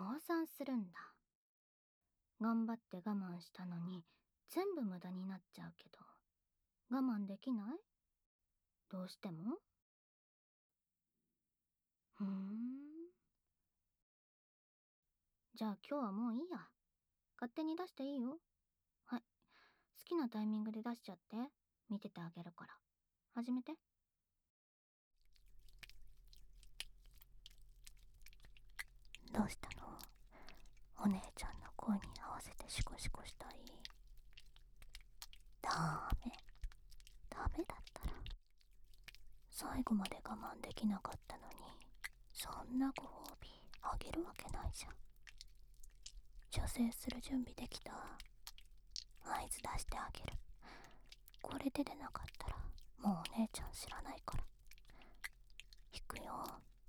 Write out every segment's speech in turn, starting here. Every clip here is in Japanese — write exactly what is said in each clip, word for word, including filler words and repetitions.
降参するんだ。頑張って我慢したのに全部無駄になっちゃうけど、我慢できない？どうしても？ふーん。じゃあ今日はもういいや。勝手に出していいよ。はい。好きなタイミングで出しちゃって。見ててあげるから。始めて。どうしたの？お姉ちゃんの声に合わせてシコシコしたい？ダメ。ダメだったら。最後まで我慢できなかったのに、そんなご褒美あげるわけないじゃん。射精する準備できた？合図出してあげる。これで出なかったらもうお姉ちゃん知らないから。いくよ。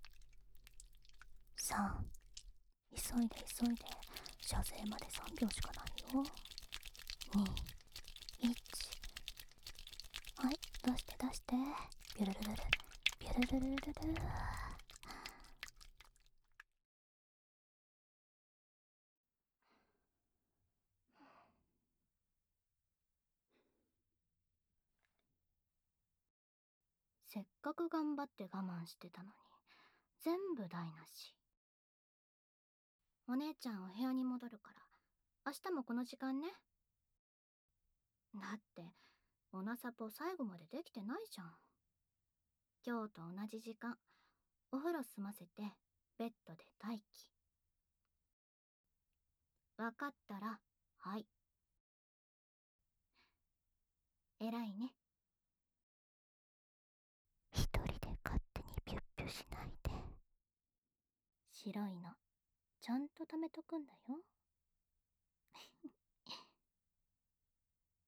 さん、急いで急いで。射精までさんびょうしかないよ。に、いち。はい、出して出して。ビュルルルルビュルルルルルル。せっかく頑張って我慢してたのに全部台無し。お姉ちゃんお部屋に戻るから明日もこの時間ね。だってオナサポ最後までできてないじゃん。今日と同じ時間、お風呂済ませてベッドで待機。わかったらはい。偉いね。一人で勝手にピュッピュしないで。白いのちゃんと貯めとくんだよ。